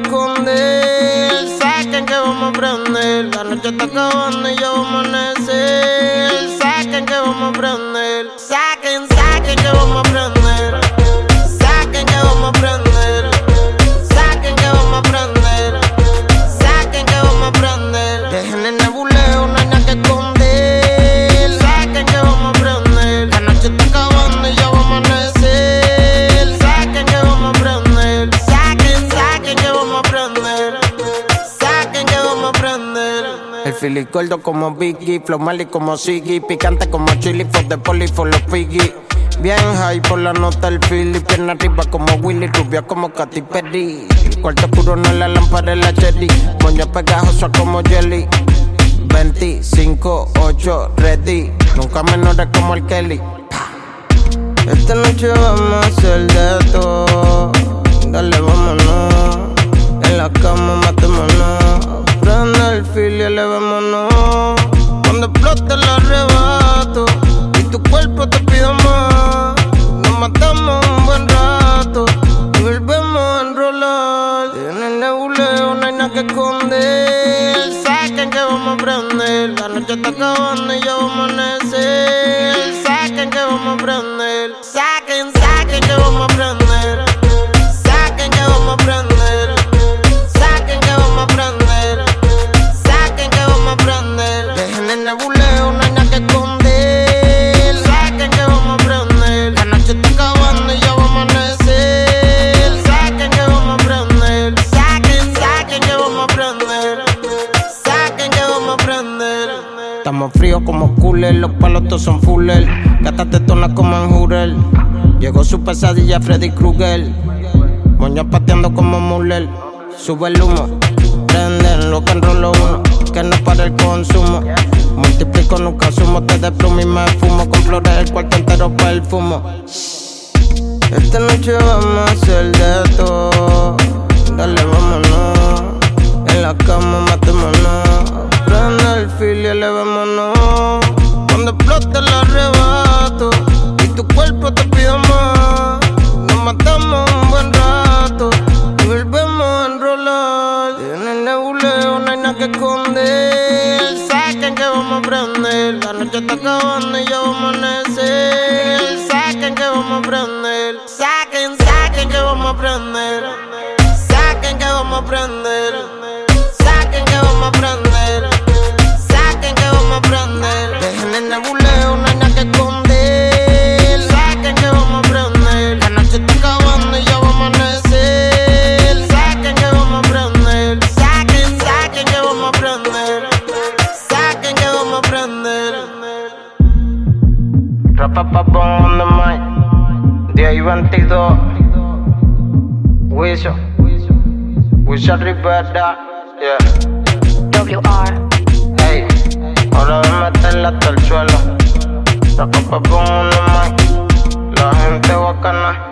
esconder. Saquen que vamos a prender. La noche está acabando y ya vamos a amanecer. Saquen que vamos a prender. Saquen que vamos a prender. Saquen que vamos a prender. Saquen que vamos a prender. Saquen que vamos a prender. Dejen el nebuleo, no hay nada que esconder. Saquen que vamos a prender. La noche está acabando y ya vamos a amanecer. Saquen que vamos a prender. Saquen que vamos a prender. Saquen que vamos a prender. El Philly gordo como Biggie, flow Mali como Ziggy, picante como chili, for the poli, for los piggy. Bien high por la nota el Philly, pierna arriba como Willy, rubia como Katy Perry. Cuarto oscuro no es la lámpara, es la cherry. Moña pegajosa como jelly. 25-8 ready, nunca menores como el Kelly. Esta noche vamos a hacer de todo. Dale, vámonos. En la cama matémonos. Prende el Philly, elevémonos. Cuando explote el arrebato y tu cuerpo te pide más, nos matamos un buen rato y volvemos a enrolar. En el nebuleo no hay nada que esconder. Saquen que vamos a prender. La noche está acabando y ya vamos a amanecer. Saquen que vamos a prender. Saquen que vamos a prender. Saquen que vamos a prender. Saquen que vamos a prender. Saquen que vamos a prender. Dejen el nebuleo, no hay nada que esconder. Saquen que vamos a prender. La noche está acabando y ya vamos a amanecer. Saquen que vamos a prender. Saquen que vamos a prender. Saquen que vamos a prender. Estamos fríos como cooler, los palos todos son fuller. Gatas tetonas como en Jurel. Llegó su pesadilla Freddy Krueger. Moñas pateando como Muller. Sube el humo, prenden lo que enrolo uno. Que no para el consumo. Multiplico, nunca sumo. Te desplumo y me fumo. Con flores el cuarto entero perfumo. Esta noche vamos a hacer de todo. Dale, vámonos. En la cama matémonos. Prende el Philly, elevémonos. Cuando explote el arrebato y tu cuerpo te pide más, nos matamos un buen rato y volvemos a enrolar. En el nebuleo no hay nada que esconder. Saquen que vamos a prender. La noche está acabando y ya vamos a amanecer. Saquen que vamos a prender. Saquen que vamos a prender. Saquen que vamos a prender. Saquen que vamos a prender. Saquen que vamos a prender. Dejen el nebuleo, no hay nada que esconder. Saquen que vamos a prender. La noche está acabando y ya vamos a amanecer. Saquen que vamos a prender. Saquen que vamos a prender. Saquen que vamos a prender. Rapapapón on the mic. De ahí 22. Wiso Rivera. Yeah. WR. Hey, ahora voy a meterla hasta el suelo. Rapapapón on the mic. La gente bacana.